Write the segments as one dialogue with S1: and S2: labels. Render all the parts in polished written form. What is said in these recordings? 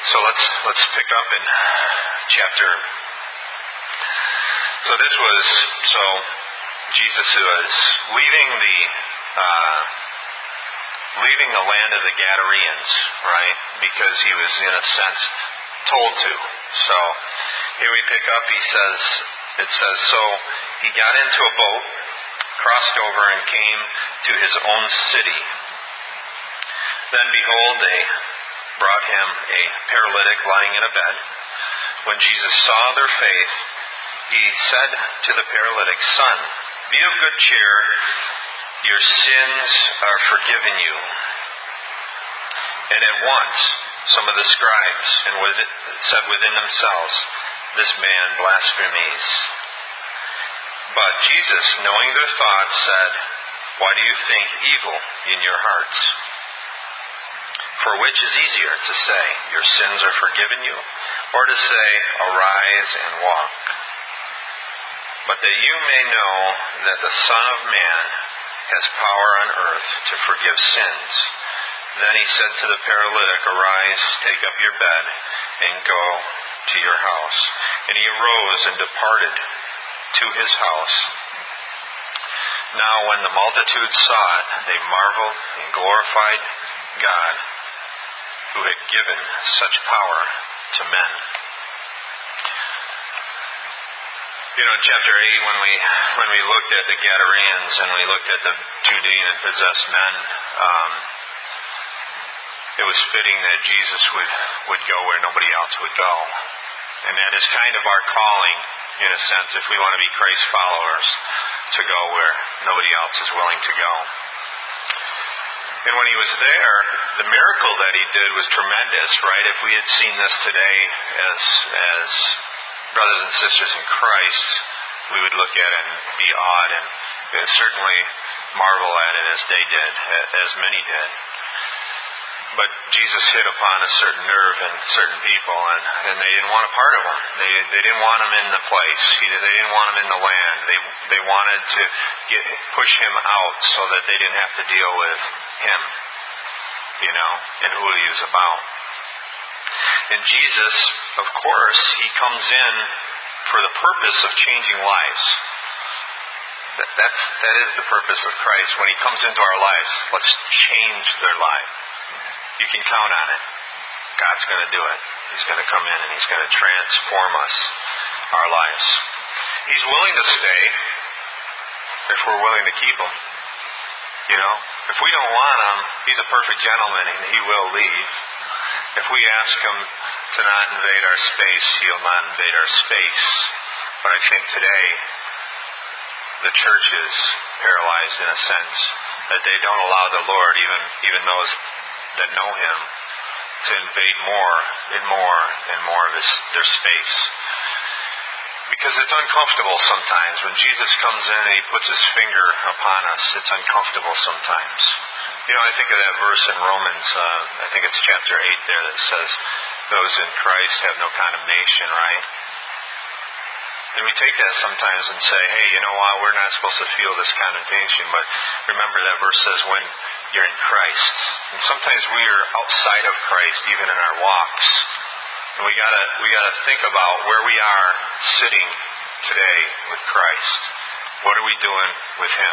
S1: So let's pick up in chapter. So Jesus was leaving the land of the Gadarenes, right? Because he was in a sense told to. So here we pick up. It says, so he got into a boat, crossed over, and came to his own city. Then behold, they brought him a paralytic lying in a bed. When Jesus saw their faith, he said to the paralytic, Son, be of good cheer, your sins are forgiven you. And at once some of the scribes said within themselves, this man blasphemies. But Jesus, knowing their thoughts, said, why do you think evil in your hearts? For which is easier, to say, your sins are forgiven you, or to say, arise and walk? But that you may know that the Son of Man has power on earth to forgive sins. Then he said to the paralytic, arise, take up your bed, and go to your house. And he arose and departed to his house. Now when the multitude saw it, they marveled and glorified God, who had given such power to men. You know, in chapter 8, when we looked at the Gadarenes and we looked at the two demon-possessed men, it was fitting that Jesus would go where nobody else would go. And that is kind of our calling, in a sense, if we want to be Christ followers, to go where nobody else is willing to go. And when he was there, the miracle that he did was tremendous, right? If we had seen this today as brothers and sisters in Christ, we would look at it and be awed and certainly marvel at it as they did, as many did. But Jesus hit upon a certain nerve in certain people, and they didn't want a part of him. They didn't want him in the place. They didn't want him in the land. They wanted to push him out so that they didn't have to deal with him, and who he was about. And Jesus, of course, he comes in for the purpose of changing lives. That is the purpose of Christ. When he comes into our lives, let's change their life. You can count on it. God's going to do it. He's going to come in and he's going to transform us, our lives. He's willing to stay if we're willing to keep him. If we don't want him, he's a perfect gentleman and he will leave. If we ask him to not invade our space, he'll not invade our space. But I think today, the church is paralyzed in a sense that they don't allow the Lord, even those that know him, to invade more and more and more of their space. Because it's uncomfortable sometimes. When Jesus comes in and he puts his finger upon us, it's uncomfortable sometimes. I think of that verse in Romans, I think it's chapter 8 there, that says, those in Christ have no condemnation, right? And we take that sometimes and say, hey, you know what, we're not supposed to feel this condemnation, but remember that verse says when you're in Christ. And sometimes we are outside of Christ, even in our walks. And we gotta think about where we are sitting today with Christ. What are we doing with him?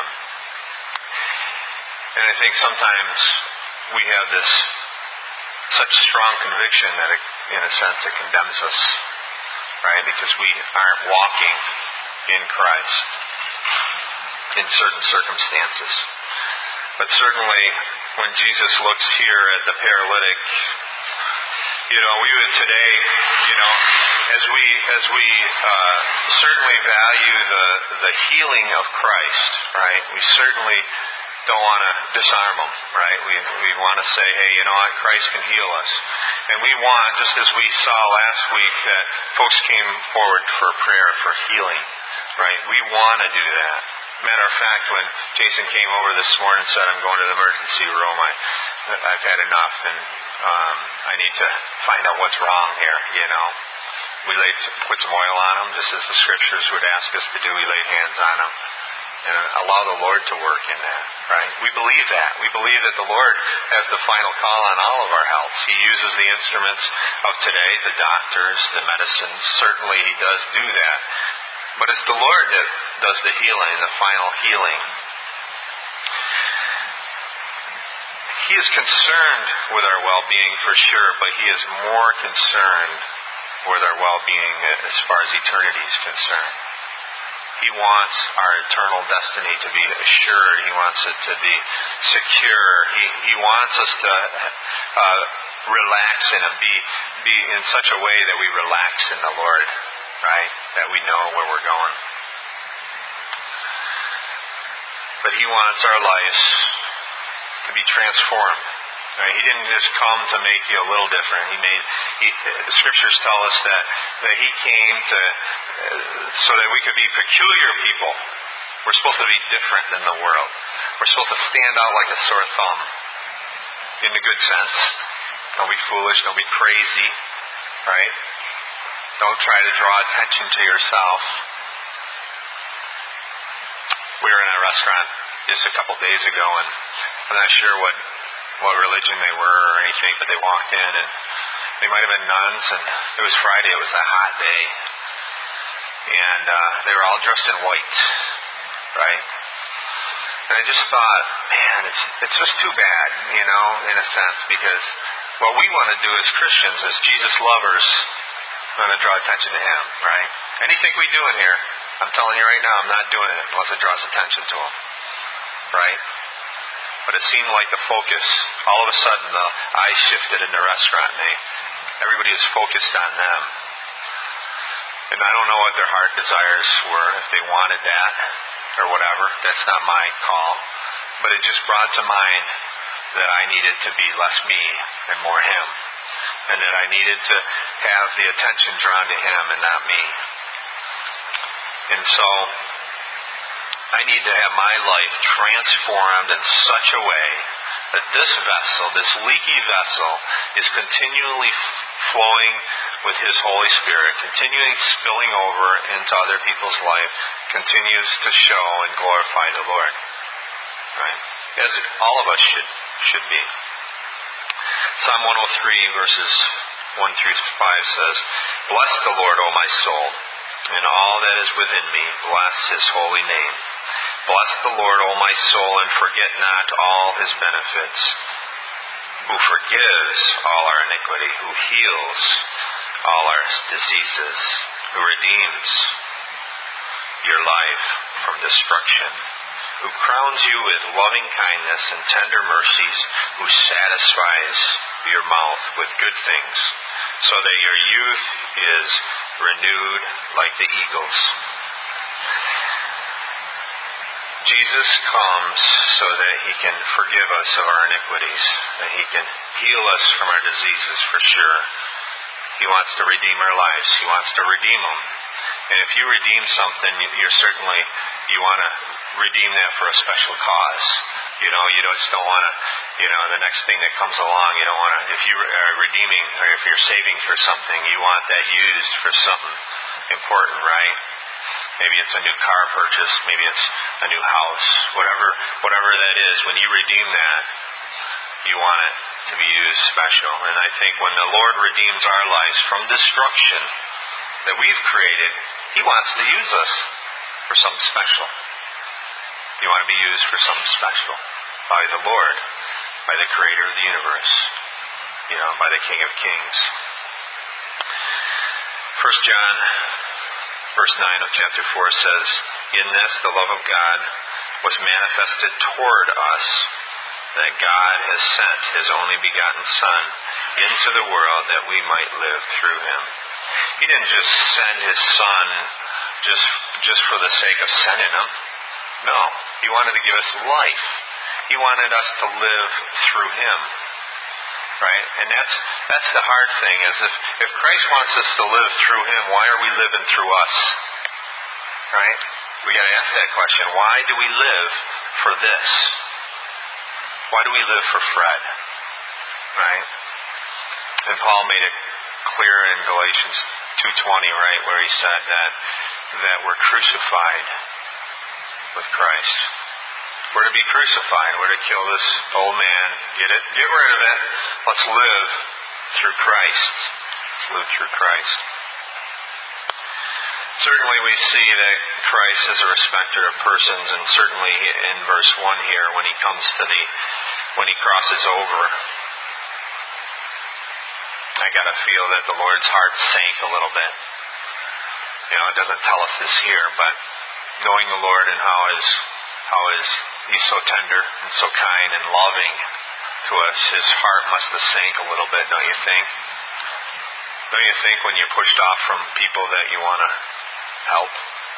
S1: And I think sometimes we have this such strong conviction that in a sense it condemns us, right? Because we aren't walking in Christ in certain circumstances. But certainly when Jesus looks here at the paralytic, we would today, as we certainly value the healing of Christ, right? We certainly don't want to disarm him, right? We want to say, hey, you know what? Christ can heal us. And we want, just as we saw last week, that folks came forward for prayer for healing, right? We want to do that. Matter of fact, when Jason came over this morning and said, I'm going to the emergency room, I've had enough, and I need to find out what's wrong here, We put some oil on him, just as the scriptures would ask us to do. We laid hands on him. and allow the Lord to work in that, right? We believe that. We believe that the Lord has the final call on all of our health. He uses the instruments of today, the doctors, the medicines. Certainly He does do that. But it's the Lord that does the healing, the final healing. He is concerned with our well-being for sure, but He is more concerned with our well-being as far as eternity is concerned. He wants our eternal destiny to be assured. He wants it to be secure. He wants us to relax in Him, be in such a way that we relax in the Lord, right? That we know where we're going. But He wants our lives to be transformed. Right? He didn't just come to make you a little different. The Scriptures tell us that He came to so that we could be peculiar people. We're supposed to be different than the world. We're supposed to stand out like a sore thumb, in the good sense. Don't be foolish. Don't be crazy. Right? Don't try to draw attention to yourself. We were in a restaurant just a couple days ago, and I'm not sure what religion they were or anything, but they walked in, and they might have been nuns, and it was Friday. It was a hot day, and they were all dressed in white, right? And I just thought, man, it's just too bad, in a sense, because what we want to do as Christians, as Jesus lovers, we want to draw attention to Him, right? Anything we do in here, I'm telling you right now, I'm not doing it unless it draws attention to Him, right? But it seemed like the focus, all of a sudden the eyes shifted in the restaurant, and everybody was focused on them. And I don't know what their heart desires were, if they wanted that or whatever. That's not my call. But it just brought to mind that I needed to be less me and more Him. And that I needed to have the attention drawn to Him and not me. And so I need to have my life transformed in such a way that this vessel, this leaky vessel, is continually flowing with His Holy Spirit, continuing spilling over into other people's life, continues to show and glorify the Lord. Right? As all of us should be. Psalm 103 verses 1 through 5 says, "Bless the Lord, O my soul, and all that is within me, bless His holy name. Bless the Lord, O my soul, and forget not all His benefits, who forgives all our iniquity, who heals all our diseases, who redeems your life from destruction, who crowns you with loving kindness and tender mercies, who satisfies your mouth with good things, so that your youth is renewed like the eagles." Jesus comes so that He can forgive us of our iniquities, that He can heal us from our diseases for sure. He wants to redeem our lives. He wants to redeem them. And if you redeem something, you want to redeem that for a special cause. You just don't want to, the next thing that comes along, you don't want to, if you are redeeming or if you're saving for something, you want that used for something important, right? Maybe it's a new car purchase, maybe it's a new house, whatever that is. When you redeem that, you want it to be used special. And I think when the Lord redeems our lives from destruction that we've created, He wants to use us for something special. You want to be used for something special by the Lord, by the Creator of the universe, by the King of Kings. 1 John verse 9 of chapter 4 says, "In this the love of God was manifested toward us, that God has sent His only begotten Son into the world that we might live through Him." He didn't just send His Son just for the sake of sending Him. No, He wanted to give us life. He wanted us to live through Him. Right? And that's the hard thing, is if Christ wants us to live through Him, why are we living through us? Right? We got to ask that question. Why do we live for this? Why do we live for Fred? Right? And Paul made it clear in Galatians 2:20, right, where he said that we're crucified with Christ. We're to be crucified. We're to kill this old man. Get rid of it. Let's live through Christ. Let's live through Christ. Certainly we see that Christ is a respecter of persons, and certainly in verse 1 here, when he crosses over, I got to feel that the Lord's heart sank a little bit. It doesn't tell us this here, but knowing the Lord and how He's so tender and so kind and loving to us, His heart must have sank a little bit, don't you think? Don't you think when you're pushed off from people that you want to help,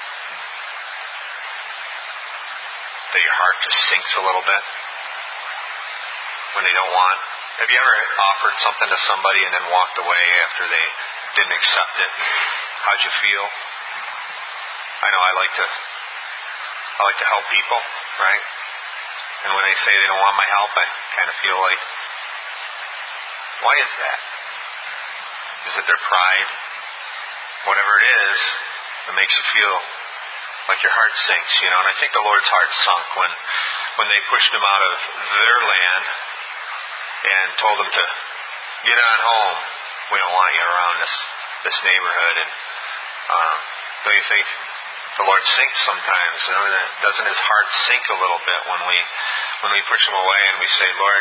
S1: that your heart just sinks a little bit when they don't want? Have you ever offered something to somebody and then walked away after they didn't accept it? How'd you feel? I know I like to help people, right? And when they say they don't want my help, I kind of feel like, why is that? Is it their pride? Whatever it is, it makes you feel like your heart sinks, And I think the Lord's heart sunk when they pushed him out of their land and told him to get on home. We don't want you around this neighborhood. And don't you think the Lord sinks sometimes? Doesn't His heart sink a little bit when we push Him away and we say, Lord,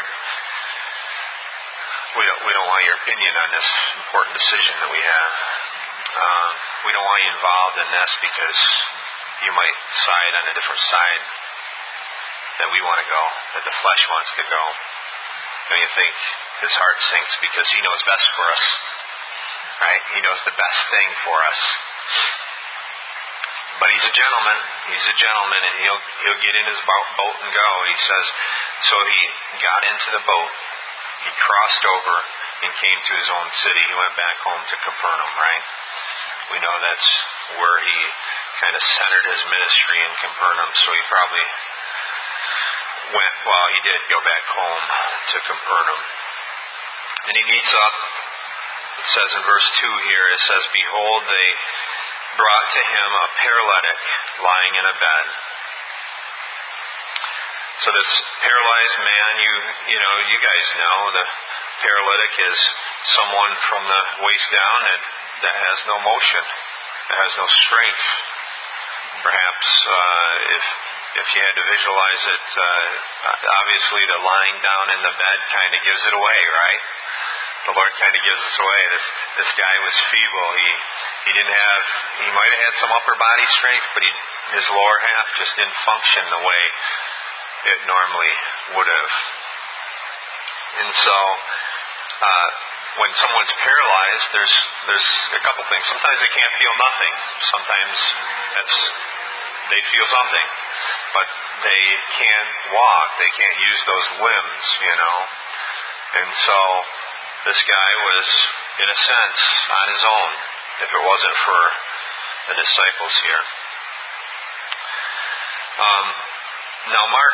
S1: we don't want your opinion on this important decision that we have. We don't want you involved in this because you might side on a different side that we want to go, that the flesh wants to go. Don't you think His heart sinks because He knows best for us, right? He knows the best thing for us. But He's a gentleman. He's a gentleman, and He'll get in His boat and go. He says, so He got into the boat. He crossed over and came to His own city. He went back home to Capernaum, right? We know that's where He kind of centered His ministry in Capernaum, so He probably he did go back home to Capernaum. And He meets up, it says in verse 2 here, it says, behold, they brought to Him a paralytic lying in a bed. So this paralyzed man, you guys know, the paralytic is someone from the waist down that has no motion, that has no strength. Perhaps if you had to visualize it, obviously the lying down in the bed kind of gives it away, right? The Lord kind of gives us away. This guy was feeble. He might have had some upper body strength, but his lower half just didn't function the way it normally would have. And so when someone's paralyzed, there's a couple things. Sometimes they can't feel nothing. Sometimes they feel something, but they can't walk. They can't use those limbs, And so this guy was, in a sense, on his own, if it wasn't for the disciples here. Now Mark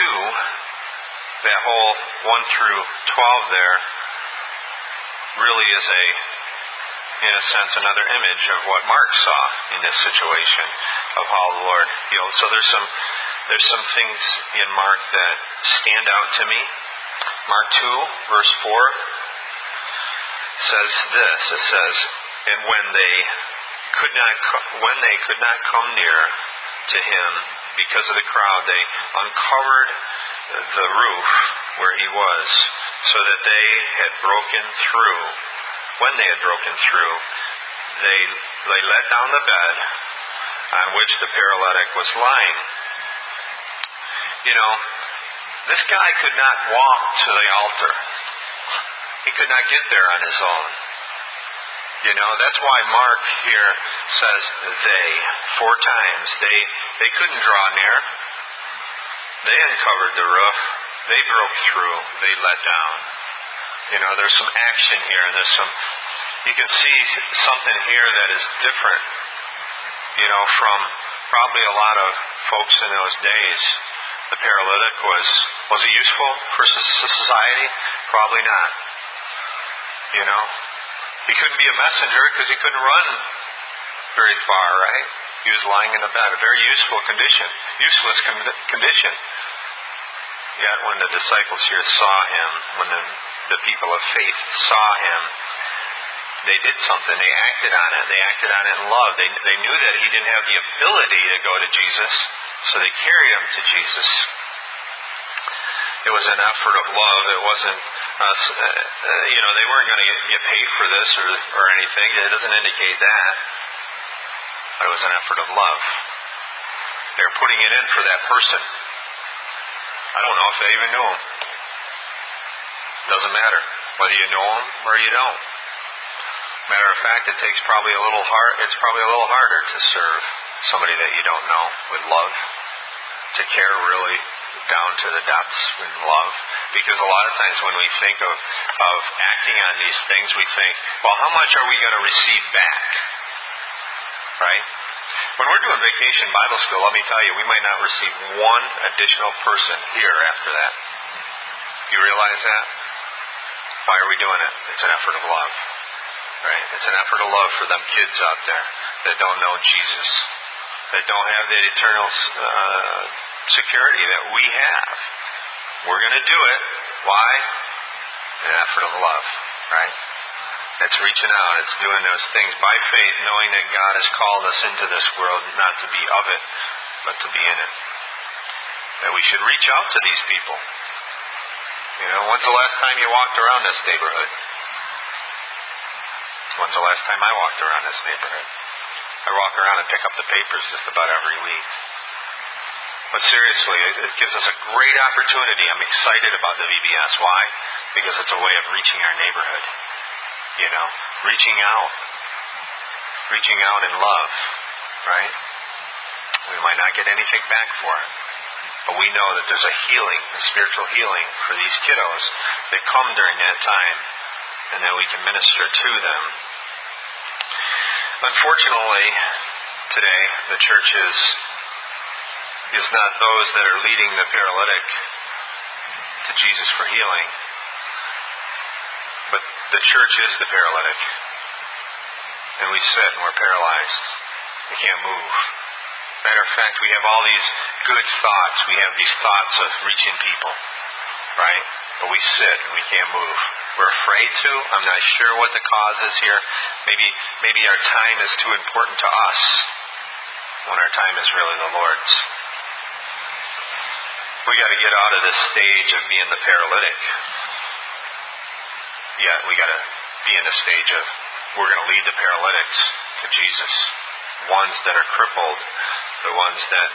S1: 2, that whole 1 through 12 there, really is in a sense, another image of what Mark saw in this situation of how the Lord healed. So there's some things in Mark that stand out to me. Mark 2, verse 4 says this. It says, and when they could not come near to Him because of the crowd, they uncovered the roof where He was, so that they had broken through. When they had broken through, they let down the bed on which the paralytic was lying. This guy could not walk to the altar. He could not get there on his own. That's why Mark here says they 4 times. They couldn't draw near. They uncovered the roof. They broke through. They let down. There's some action here, and you can see something here that is different, from probably a lot of folks in those days. The paralytic was it useful for society? Probably not. He couldn't be a messenger because he couldn't run very far, right? He was lying in a bed, a very useless condition. Yet when the disciples here saw him, when the people of faith saw him, they did something. They acted on it. They acted on it in love. They knew that he didn't have the ability to go to Jesus, so they carried him to Jesus. It was an effort of love. It wasn't, they weren't going to get paid for this or anything. It doesn't indicate that. But it was an effort of love. They were putting it in for that person. I don't know if they even knew him. Doesn't matter whether you know him or you don't. Matter of fact, it's probably a little harder to serve somebody that you don't know with love, to care really down to the depths with love. Because a lot of times when we think of acting on these things, we think, well, how much are we going to receive back? Right? When we're doing vacation Bible school, let me tell you, we might not receive one additional person here after that. You realize that? Why are we doing it? It's an effort of love. Right? It's an effort of love for them kids out there that don't know Jesus, that don't have that eternal security that we have. We're going to do it. Why? An effort of love. Right? It's reaching out. It's doing those things by faith, knowing that God has called us into this world not to be of it, but to be in it. That we should reach out to these people. When's the last time you walked around this neighborhood? When's the last time I walked around this neighborhood? I walk around and pick up the papers just about every week. But seriously, it gives us a great opportunity. I'm excited about the VBS. Why? Because it's a way of reaching our neighborhood. Reaching out in love, right? We might not get anything back for it, but we know that there's a healing, a spiritual healing for these kiddos that come during that time, and that we can minister to them. Unfortunately, today, the church is not those that are leading the paralytic to Jesus for healing, but the church is the paralytic. And we sit and we're paralyzed. We can't move. Matter of fact, we have all these good thoughts. We have these thoughts of reaching people, right? But we sit and we can't move. We're afraid to. I'm not sure what the cause is here. Maybe our time is too important to us when our time is really the Lord's. We got to get out of this stage of being the paralytic. Yeah, we got to be in the stage of we're going to lead the paralytics to Jesus. Ones that are crippled, the ones that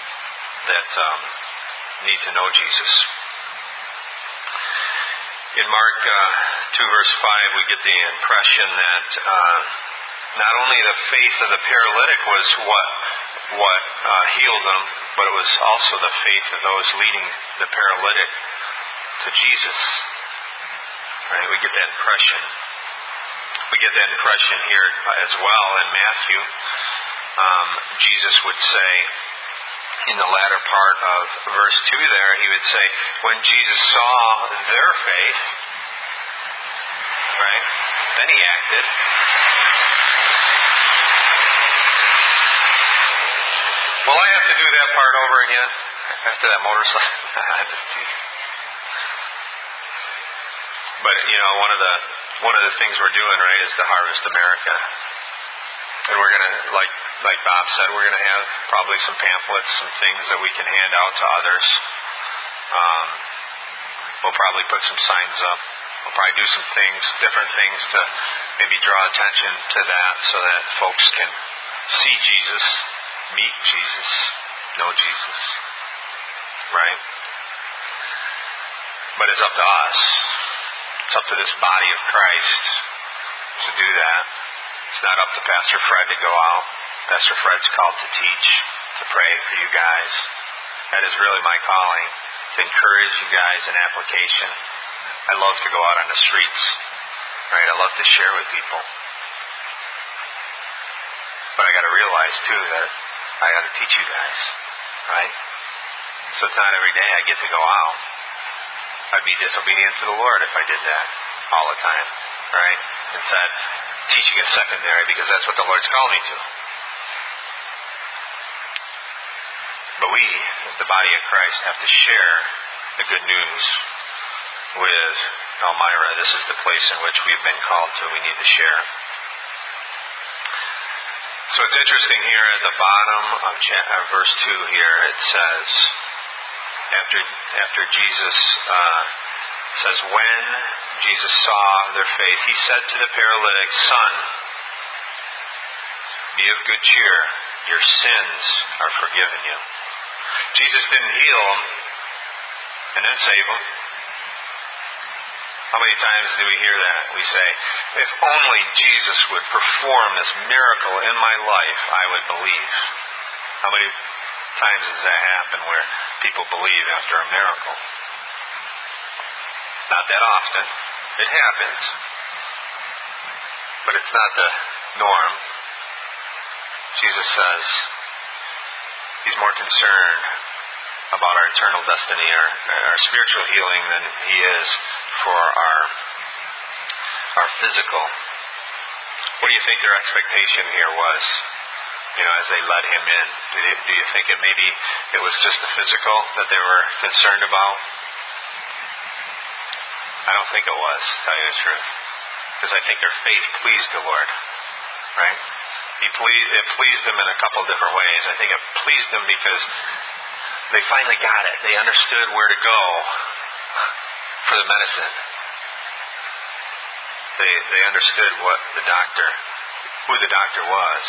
S1: need to know Jesus. In Mark 2 verse 5, we get the impression that not only the faith of the paralytic was what healed them, but it was also the faith of those leading the paralytic to Jesus. Right? We get that impression. We get that impression here as well in Matthew. Jesus would say in the latter part of verse 2 there, he would say, when Jesus saw their faith, right, then he acted. Will I have to do that part over again after that motorcycle? But one of the things we're doing, right, is to Harvest America. And we're going to, like Bob said, we're going to have probably some pamphlets, some things that we can hand out to others. We'll probably put some signs up. We'll probably do some things, different things to maybe draw attention to that so that folks can see Jesus, meet Jesus, know Jesus. Right? But it's up to us. It's up to this body of Christ to do that. It's not up to Pastor Fred to go out. Pastor Fred's called to teach, to pray for you guys. That is really my calling, to encourage you guys in application. I love to go out on the streets, right? I love to share with people. But I got to realize, too, that I got to teach you guys, right? So it's not every day I get to go out. I'd be disobedient to the Lord if I did that all the time, right? Instead, teaching is secondary because that's what the Lord's called me to. But we, as the body of Christ, have to share the good news with Elmira. This is the place in which we've been called to. We need to share. So it's interesting here at the bottom of verse 2 here, it says, after Jesus says, when Jesus saw their faith, he said to the paralytic, "Son, be of good cheer. Your sins are forgiven you." Jesus didn't heal him and then save him. How many times do we hear that? We say, if only Jesus would perform this miracle in my life, I would believe. How many times does that happen where people believe after a miracle? Not that often. It happens. But it's not the norm. Jesus says he's more concerned about our eternal destiny, our spiritual healing, than he is for our physical. What do you think their expectation here was? As they let him in, do you think maybe it was just the physical that they were concerned about? I don't think it was, to tell you the truth, because I think their faith pleased the Lord, right? It pleased them in a couple different ways. I think it pleased them because they finally got it. They understood where to go for the medicine. They understood who the doctor was,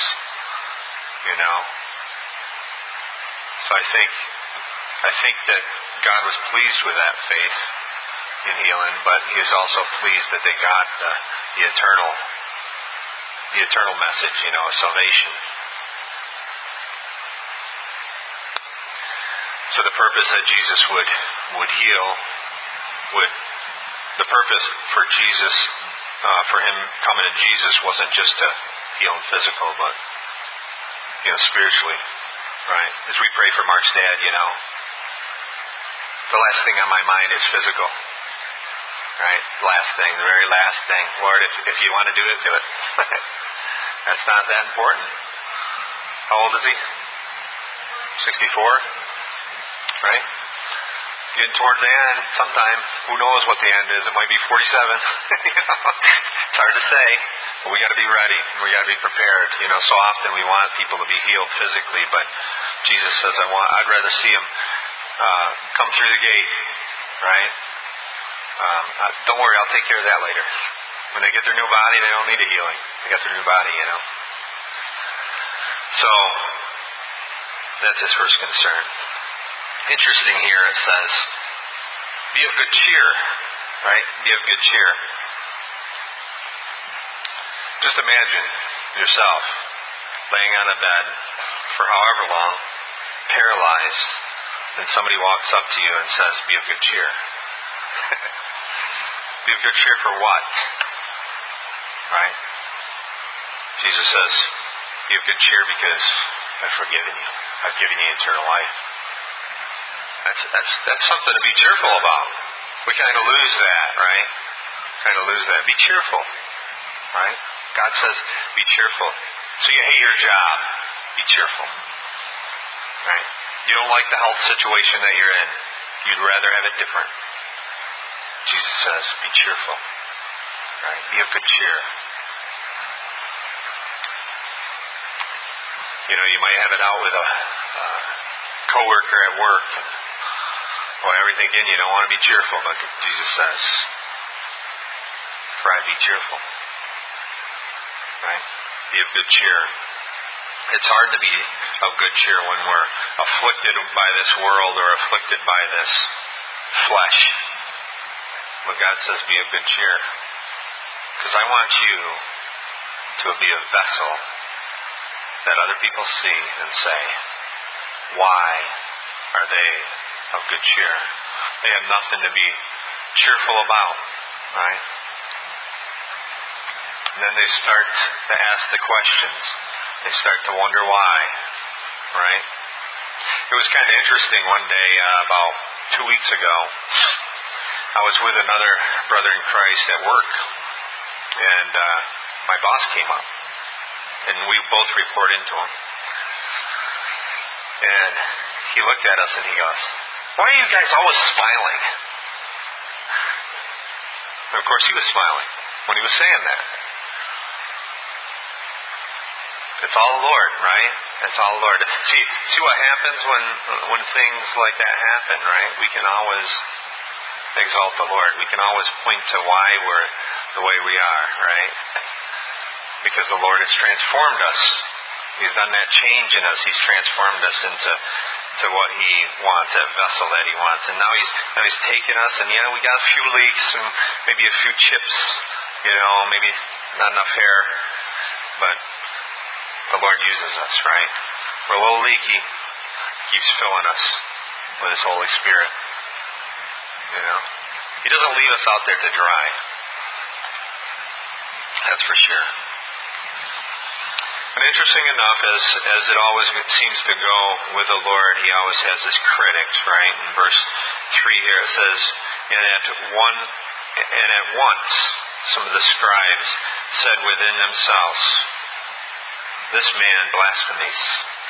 S1: So I think that God was pleased with that faith in healing, but he is also pleased that they got the eternal message, of salvation. So the purpose that Jesus would heal, the purpose for Jesus, for him coming to Jesus wasn't just to heal him physical, but spiritually, right? As we pray for Mark's dad, the last thing on my mind is physical, right? The very last thing. Lord, if you want to do it, do it. That's not that important. How old is he? 64? Right? Getting towards the end sometime. Who knows what the end is? It might be 47. It's hard to say. But we got to be ready. We got to be prepared. So often we want people to be healed physically, but Jesus says, I'd rather see them come through the gate, right? Don't worry, I'll take care of that later. When they get their new body, they don't need a healing. They got their new body, So, that's his first concern. Interesting here, it says, be of good cheer, right? Be of good cheer. Just imagine yourself laying on a bed for however long, paralyzed, and somebody walks up to you and says, be of good cheer. Be of good cheer for what? Right? Jesus says, be of good cheer because I've forgiven you. I've given you eternal life. That's something to be cheerful about. We kind of lose that, right? Be cheerful, right? God says, be cheerful. So you hate your job, be cheerful, right? You don't like the health situation that you're in. You'd rather have it different. Jesus says, be cheerful, right? Be of good cheer. You might have it out with a coworker at work, and everything in you don't want to be cheerful, but Jesus says, "For I be cheerful." Right? Be of good cheer. It's hard to be of good cheer when we're afflicted by this world or afflicted by this flesh. But God says, be of good cheer. Because I want you to be a vessel that other people see and say, why are they of good cheer? They have nothing to be cheerful about, right? And then they start to ask the questions. They start to wonder why, right? It was kind of interesting one day, about 2 weeks ago, I was with another brother in Christ at work, and my boss came up, and we both report into him. And he he looked at us and he goes, "Why are you guys always smiling?" And of course he was smiling when he was saying that. It's all the Lord, right? It's all the Lord. See what happens when things like that happen, right? We can always exalt the Lord. We can always point to why we're the way we are, right? Because the Lord has transformed us. He's done that change in us. He's transformed us into what He wants, that vessel that He wants. And now He's taken us, and we got a few leaks and maybe a few chips, maybe not enough hair, but the Lord uses us, right? We're a little leaky. He keeps filling us with His Holy Spirit. He doesn't leave us out there to dry. That's for sure. And interesting enough, as it always seems to go with the Lord, He always has His critics, right? In verse 3 here it says, and at once some of the scribes said within themselves, "This man blasphemies."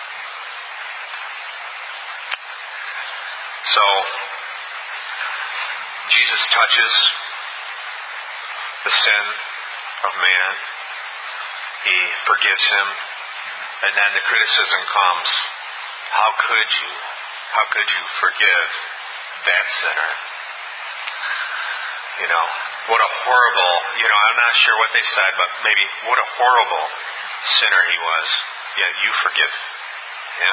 S1: So Jesus touches the sin of man. He forgives him. And then the criticism comes, how could you forgive that sinner? What a horrible, I'm not sure what they said, but maybe what a horrible sinner he was. Yet you forgive him?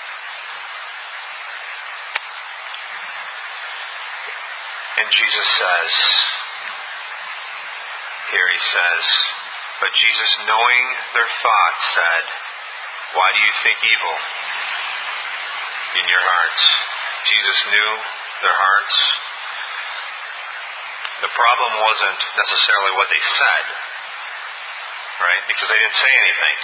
S1: And Jesus says, but Jesus, knowing their thoughts, said, "Why do you think evil in your hearts?" Jesus knew their hearts. The problem wasn't necessarily what they said, right? Because they didn't say anything.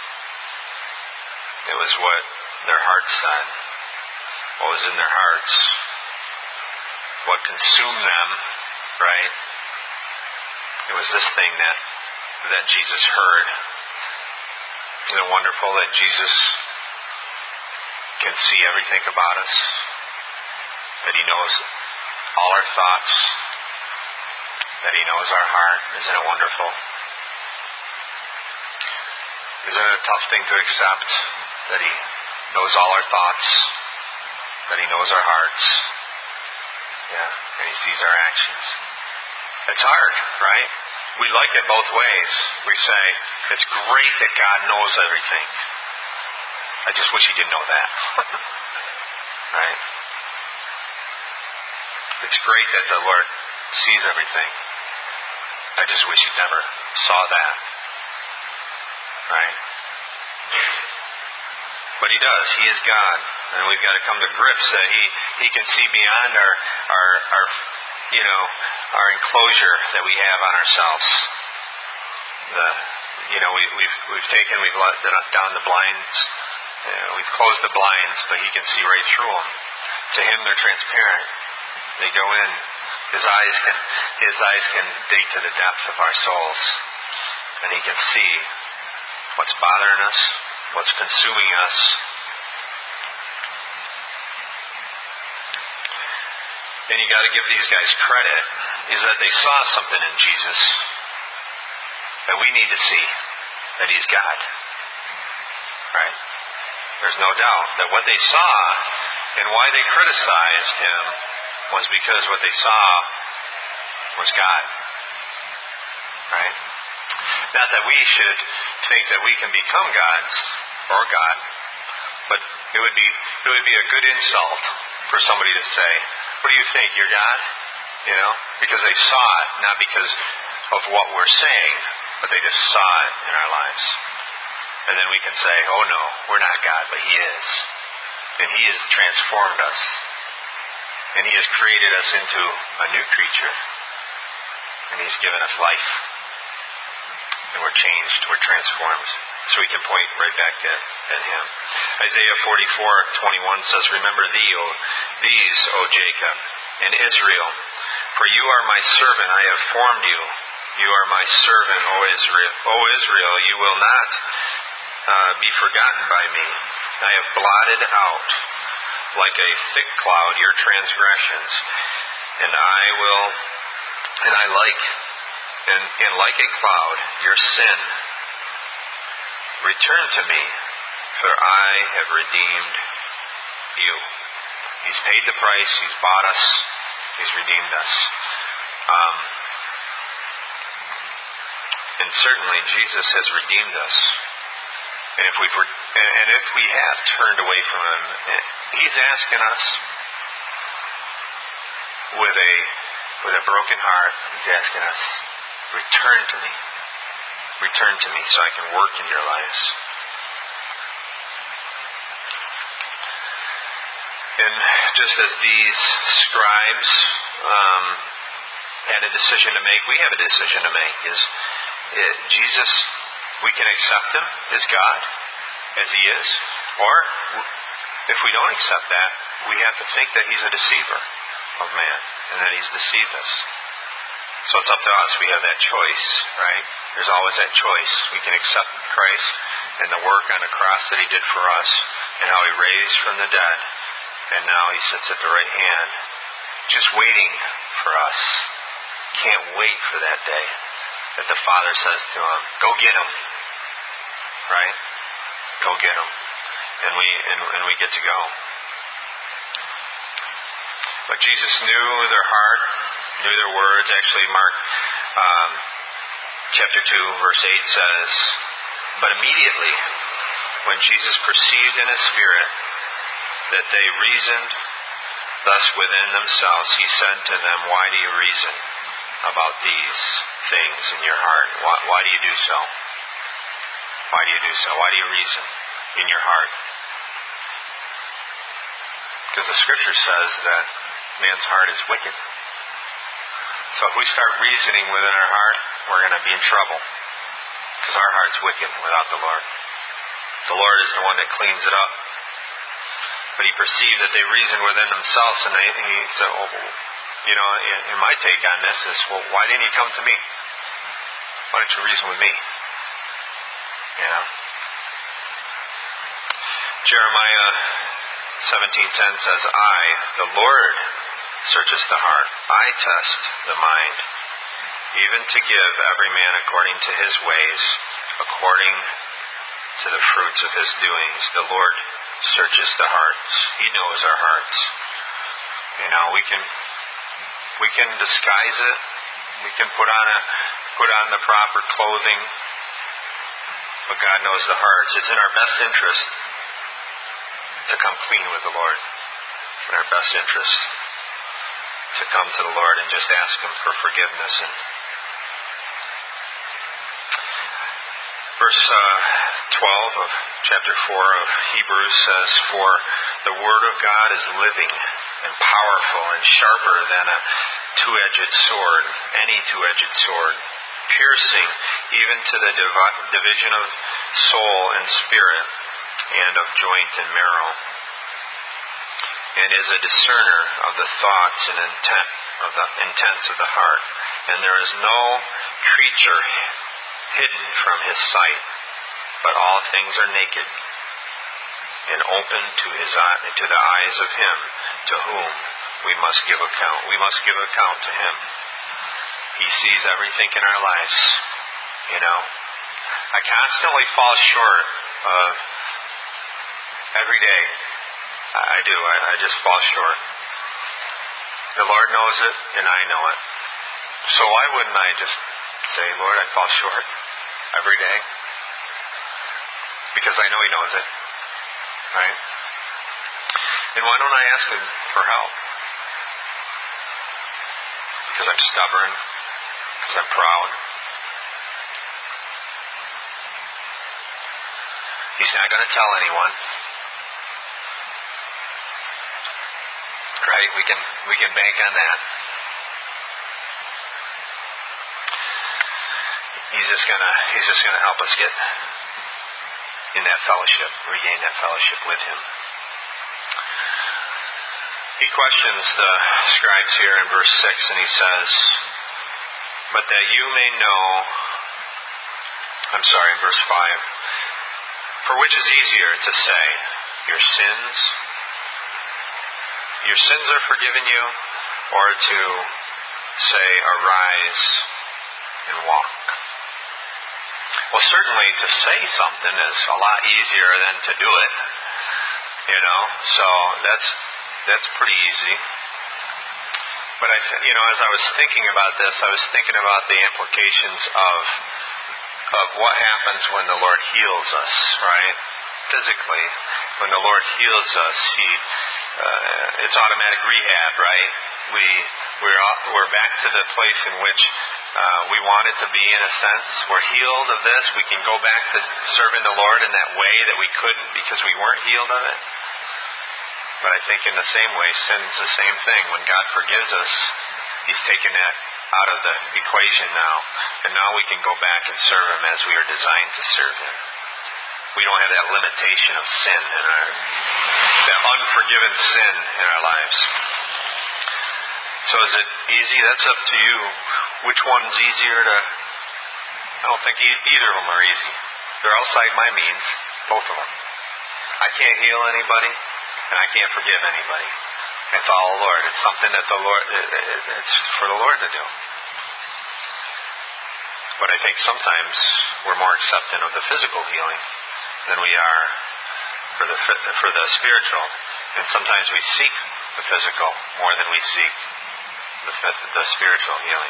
S1: It was what their hearts said. What was in their hearts. What consumed them, right? It was this thing that Jesus heard. Isn't it wonderful that Jesus can see everything about us? That He knows all our thoughts? That He knows our heart? Isn't it wonderful? Isn't it a tough thing to accept? That He knows all our thoughts? That He knows our hearts? Yeah, and He sees our actions. It's hard, right? We like it both ways. We say, it's great that God knows everything. I just wish He didn't know that. Right? It's great that the Lord sees everything. I just wish He never saw that. Right? But He does. He is God. And we've got to come to grips that He can see beyond our enclosure that we have on ourselves. We've let down the blinds. We've closed the blinds, but He can see right through them. To Him, they're transparent. They go in. His eyes can dig to the depths of our souls, and He can see what's bothering us, what's consuming us. And you got to give these guys credit, is that they saw something in Jesus that we need to see, that He's God. Right? There's no doubt that what they saw and why they criticized Him was because what they saw was God. Right? Not that we should think that we can become gods or God, but it would be a good insult for somebody to say, "What do you think? You're God?" Because they saw it, not because of what we're saying, but they just saw it in our lives. And then we can say, "Oh no, we're not God, but He is. And He has transformed us. And He has created us into a new creature. And He's given us life. And we're changed, we're transformed." So we can point right back at Him. Isaiah 44:21 says, "Remember these, O Jacob, and Israel, for you are my servant, I have formed you. You are my servant, O Israel. O Israel, you will not be forgotten by me. I have blotted out like a thick cloud your transgressions, and like a cloud your sin. Return to me, for I have redeemed you. He's paid the price. He's bought us. He's redeemed us. And certainly Jesus has redeemed us. And if we have turned away from Him, He's asking us with a broken heart. He's asking us, return to me. Return to me so I can work in your lives. And just as these scribes had a decision to make, we have a decision to make. Jesus, we can accept Him as God, as He is, or if we don't accept that, we have to think that He's a deceiver of man, and that He's deceived us. So it's up to us. We have that choice, right? There's always that choice. We can accept Christ and the work on the cross that He did for us, and how He raised from the dead, and now He sits at the right hand, just waiting for us. Can't wait for that day that the Father says to Him, go get Him. Right? Go get Him. And we get to go. But Jesus knew their heart, knew their words. Actually, Mark chapter 2, verse 8 says, but immediately, when Jesus perceived in His spirit that they reasoned thus within themselves, He said to them, why do you reason about these things in your heart? Why do you do so? Why do you do so? Why do you reason in your heart? Because the Scripture says that man's heart is wicked. So if we start reasoning within our heart, we're going to be in trouble. Because our heart's wicked without the Lord. The Lord is the one that cleans it up. But He perceived that they reasoned within themselves, and He said, in my take on this is, well, why didn't you come to me? Why don't you reason with me? Jeremiah 17:10 says, I, the Lord, searches the heart. I test the mind, even to give every man according to his ways, according to the fruits of his doings. The Lord searches the hearts. He knows our hearts. We can disguise it. We can put on the proper clothing. But God knows the hearts. It's in our best interest to come clean with the Lord. It's in our best interest to come to the Lord and just ask Him for forgiveness. And verse 12 of chapter 4 of Hebrews says, for the Word of God is living and powerful and sharper than a two-edged sword, any two-edged sword, piercing even to the division of soul and spirit, and of joint and marrow, and is a discerner of the thoughts and intents of the heart. And there is no creature hidden from His sight, but all things are naked and open to the eyes of Him to whom we must give account. We must give account to Him. He sees everything in our lives. I constantly fall short of every day. I do. I just fall short. The Lord knows it, and I know it. So why wouldn't I just say, Lord, I fall short every day? Because I know He knows it. Right? And why don't I ask Him for help? Because I'm stubborn. Because I'm proud. He's not going to tell anyone. Right? We can bank on that. He's just gonna help us get in that fellowship, regain that fellowship with Him. He questions the scribes here in verse 6, and he says, but that you may know, in verse 5, for which is easier to say, your sins your sins are forgiven you, or to say, arise and walk. Well, certainly to say something is a lot easier than to do it, so that's pretty easy. But as I was thinking about this, I was thinking about the implications of what happens when the Lord heals us, right? Physically, when the Lord heals us, it's automatic rehab, right? We're back to the place in which we wanted to be, in a sense. We're healed of this. We can go back to serving the Lord in that way that we couldn't because we weren't healed of it. But I think in the same way, sin's the same thing. When God forgives us, He's taken that out of the equation now. And now we can go back and serve Him as we are designed to serve Him. We don't have that limitation of sin that unforgiven sin in our lives. So is it easy? That's up to you. Which one's easier to... I don't think either of them are easy. They're outside my means, both of them. I can't heal anybody, and I can't forgive anybody. It's all the Lord. It's something that it's for the Lord to do. But I think sometimes we're more accepting of the physical healing than we are for the spiritual. And sometimes we seek the physical more than we seek the spiritual healing.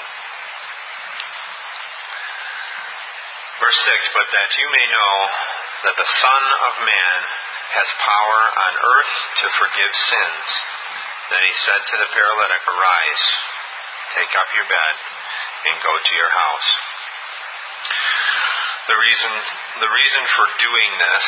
S1: Verse 6, but that you may know that the Son of Man has power on earth to forgive sins. Then he said to the paralytic, arise, take up your bed, and go to your house. The reason for doing this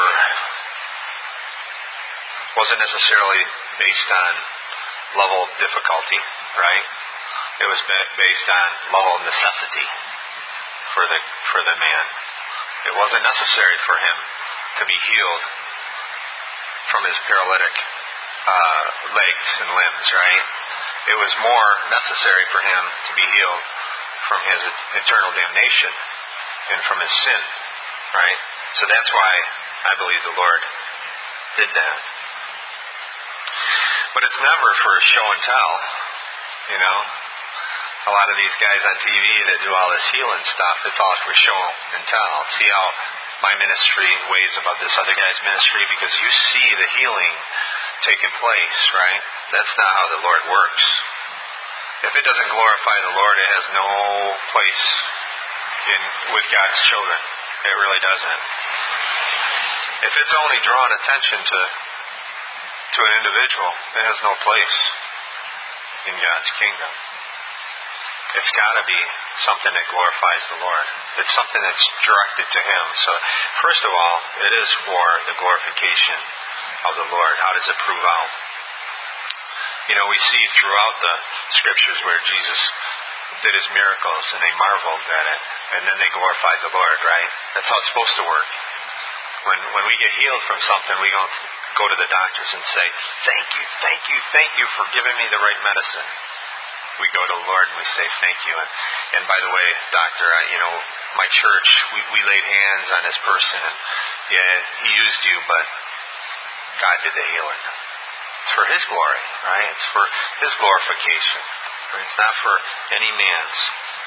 S1: wasn't necessarily based on level of difficulty, right? It was based on level of necessity for the man. It wasn't necessary for him to be healed from his paralytic legs and limbs, right? It was more necessary for him to be healed from his eternal damnation and from his sin, right? So that's why I believe the Lord did that. But it's never for show and tell, A lot of these guys on TV that do all this healing stuff, it's all for show and tell. See how my ministry weighs above this other guy's ministry? Because you see the healing taking place, right? That's not how the Lord works. If it doesn't glorify the Lord, it has no place with God's children. It really doesn't. If it's only drawing attention to an individual, it has no place in God's kingdom. It's got to be something that glorifies the Lord. It's something that's directed to Him. So, first of all, it is for the glorification of the Lord. How does it prove out? We see throughout the Scriptures where Jesus did His miracles and they marveled at it, and then they glorified the Lord, right? That's how it's supposed to work. When we get healed from something, we don't go to the doctors and say, thank you for giving me the right medicine. We go to the Lord and we say, thank you. And by the way, doctor, my church, we laid hands on this person, and yeah, he used you, but God did the healing. It's for His glory, right? It's for His glorification. Right? It's not for any man's.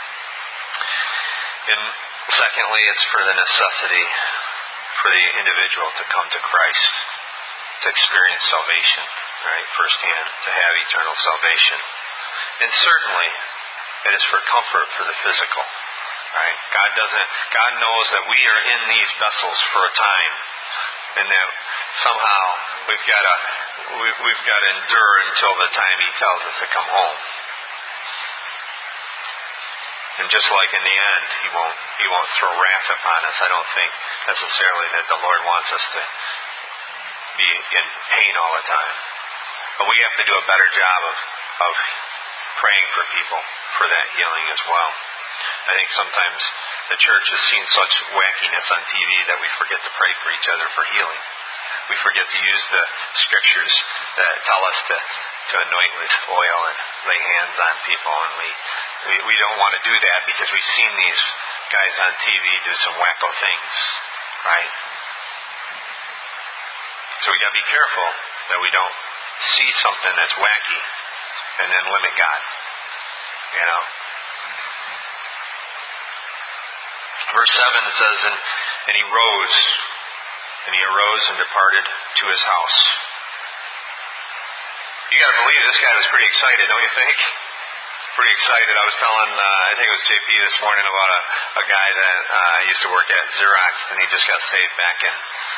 S1: And secondly, it's for the necessity for the individual to come to Christ, to experience salvation, right, firsthand, to have eternal salvation. And certainly, it is for comfort for the physical, right? God knows that we are in these vessels for a time, and that somehow we've got to endure until the time He tells us to come home. And just like in the end, He won't throw wrath upon us. I don't think necessarily that the Lord wants us to be in pain all the time. But we have to do a better job of praying for people for that healing as well. I think sometimes the church has seen such wackiness on TV that we forget to pray for each other for healing. We forget to use the Scriptures that tell us to anoint with oil and lay hands on people, and we don't want to do that because we've seen these guys on TV do some wacko things, right? So we got to be careful that we don't see something that's wacky and then limit God. You know? Verse 7 it says, and he rose, and departed to his house. You got to believe this guy was pretty excited, don't you think? Pretty excited. I was telling, I think it was JP this morning about a guy that I used to work at Xerox, and he just got saved back in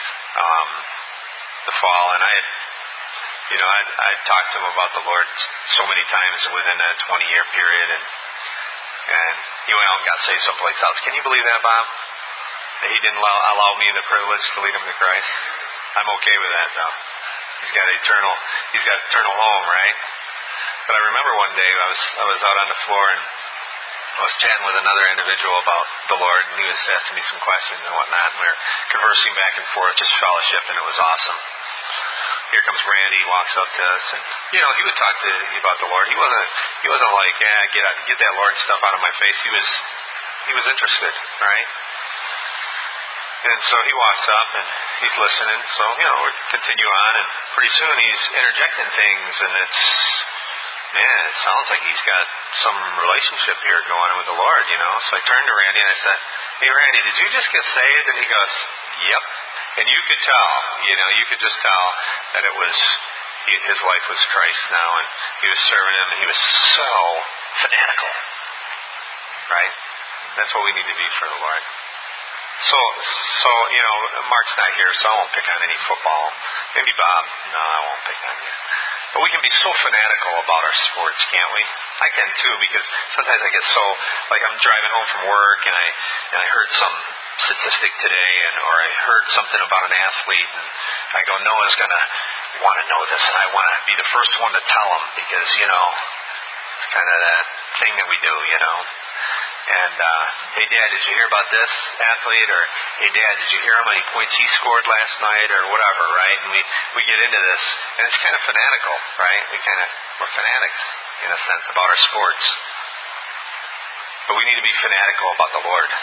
S1: the fall, and I'd talked to him about the Lord so many times within that 20-year period, and he went out and got saved someplace else. Can you believe that, Bob? That he didn't allow me the privilege to lead him to Christ? I'm okay with that, though. He's got eternal home, right? But I remember one day I was out on the floor and I was chatting with another individual about the Lord, and he was asking me some questions and whatnot, and we were conversing back and forth, just fellowship, and it was awesome. Here comes Randy, he walks up to us, and he would talk to you about the Lord. He wasn't like, get that Lord stuff out of my face. He was interested, right? And so he walks up and he's listening. So, we continue on, and pretty soon he's interjecting things, and it sounds like he's got some relationship here going on with the Lord, So I turned to Randy and I said, hey, Randy, did you just get saved? And he goes, yep. And you could tell, you could just tell that it was, his life was Christ now, and he was serving him, and he was so fanatical, right? That's what we need to be for the Lord. So Mark's not here, so I won't pick on any football. Maybe Bob. No, I won't pick on you. But we can be so fanatical about our sports, can't we? I can too, because sometimes I get so, like I'm driving home from work and I heard some statistic today, or I heard something about an athlete, and I go, Noah's going to want to know this, and I want to be the first one to tell him, because, it's kind of that thing that we do, And, hey, Dad, did you hear about this athlete? Or, hey, Dad, did you hear how many points he scored last night? Or whatever, right? And we get into this, and it's kind of fanatical, right? We're fanatics, in a sense, about our sports. But we need to be fanatical about the Lord.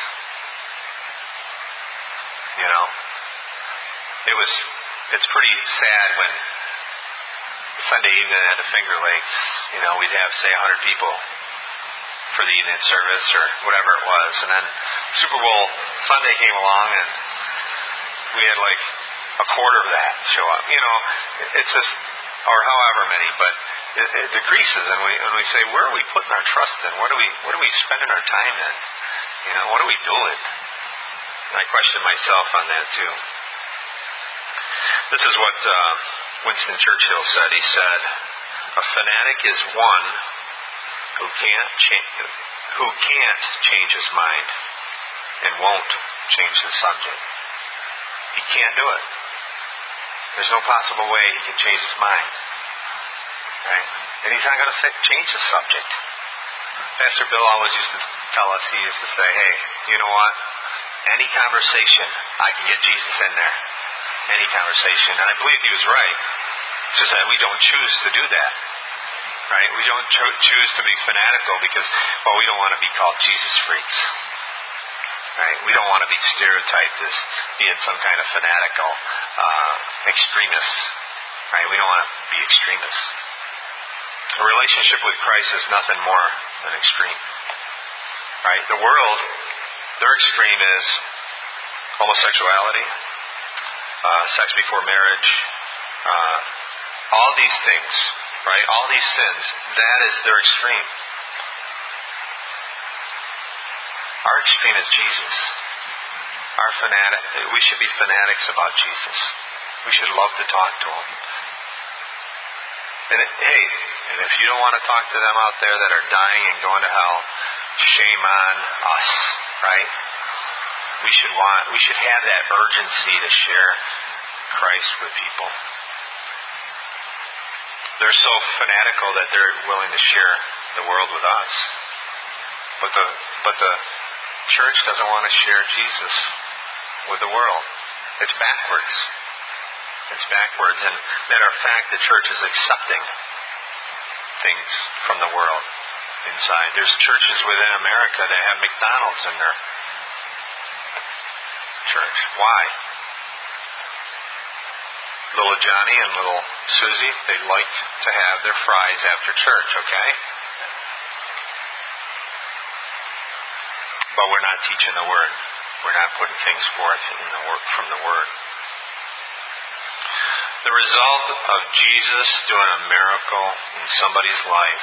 S1: It's pretty sad when Sunday evening at the Finger Lakes, we'd have, say, 100 people for the evening service or whatever it was, and then Super Bowl Sunday came along and we had like a quarter of that show up. It's just, or however many, but it decreases, and we say, where are we putting our trust in? What are we spending our time in? What are we doing? And I question myself on that too. This is what Winston Churchill said. He said, a fanatic is one who can't change his mind and won't change the subject. He can't do it. There's no possible way he can change his mind. Right? And he's not going to change the subject. Pastor Bill always used to tell us, he used to say, hey, you know what? Any conversation, I can get Jesus in there. Any conversation. And I believe he was right. It's just that we don't choose to do that. Right? We don't choose to be fanatical because, we don't want to be called Jesus freaks. Right? We don't want to be stereotyped as being some kind of fanatical extremists. Right? We don't want to be extremists. A relationship with Christ is nothing more than extreme. Right? The world, their extreme is homosexuality, sex before marriage, all these things. Right? All these sins, that is their extreme. Our extreme is Jesus. We should be fanatics about Jesus. We should love to talk to Him. And if you don't want to talk to them out there that are dying and going to hell, shame on us, right? We should have that urgency to share Christ with people. They're so fanatical that they're willing to share the world with us. But the church doesn't want to share Jesus with the world. It's backwards. It's backwards. And matter of fact, the church is accepting things from the world inside. There's churches within America that have McDonald's in their church. Why? little Johnny and little Susie, they like to have their fries after church, okay? But we're not teaching the Word. We're not putting things forth from the Word. The result of Jesus doing a miracle in somebody's life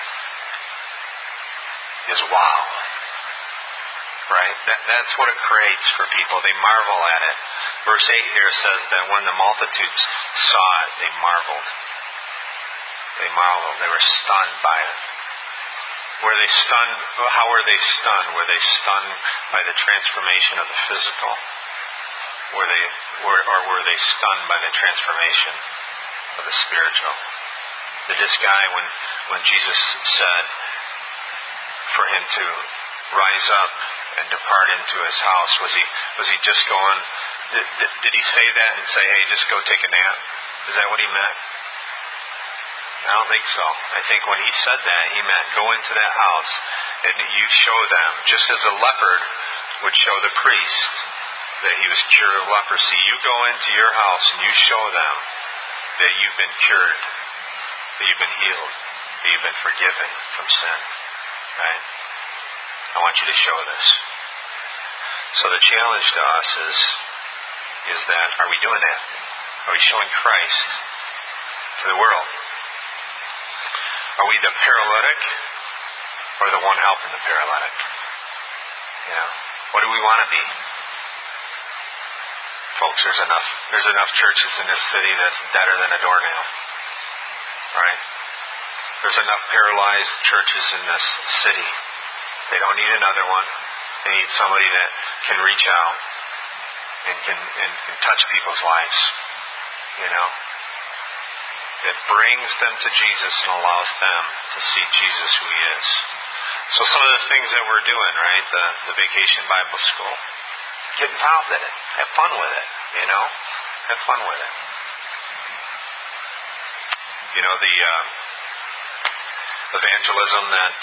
S1: is wow. Right? That's what it creates for people. They marvel at it. Verse 8 here says that when the multitudes saw it, they marveled. They marveled. They were stunned by it. Were they stunned? How were they stunned? Were they stunned by the transformation of the physical? Or were they stunned by the transformation of the spiritual? Did this guy, when Jesus said for him to rise up and depart into his house, was he just going? Did he say that and say, "Hey, just go take a nap"? Is that what he meant? I don't think so. I think when he said that, he meant go into that house and you show them, just as a leopard would show the priest that he was cured of leprosy. You go into your house and you show them that you've been cured, that you've been healed, that you've been forgiven from sin. Right? I want you to show this. So the challenge to us is that, are we doing that? Are we showing Christ to the world? Are we the paralytic or the one helping the paralytic? What do we want to be? Folks, there's enough churches in this city that's deader than a doornail. Right? There's enough paralyzed churches in this city. They don't need another one. They need somebody that can reach out and can touch people's lives. That brings them to Jesus and allows them to see Jesus who He is. So some of the things that we're doing, right? The Vacation Bible School. Get involved in it. Have fun with it. Have fun with it. The evangelism that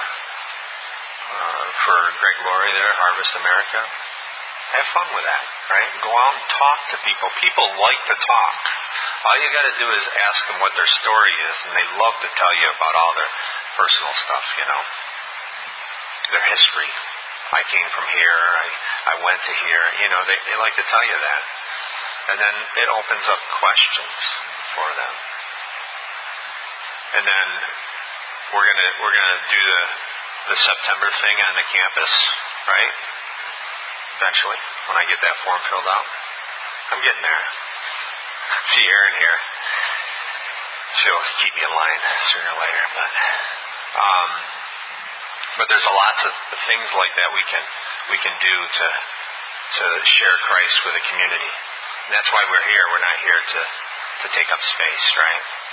S1: for Greg Laurie there, Harvest America. Have fun with that, right? Go out and talk to people. People like to talk. All you got to do is ask them what their story is, and they love to tell you about all their personal stuff, their history. I came from here. I went to here. They like to tell you that. And then it opens up questions for them. And then we're gonna do the September thing on the campus, right? Eventually, when I get that form filled out. I'm getting there. See Erin here. She'll keep me in line sooner or later. But there's lots of things like that we can do to share Christ with the community. And that's why we're here. We're not here to take up space, right?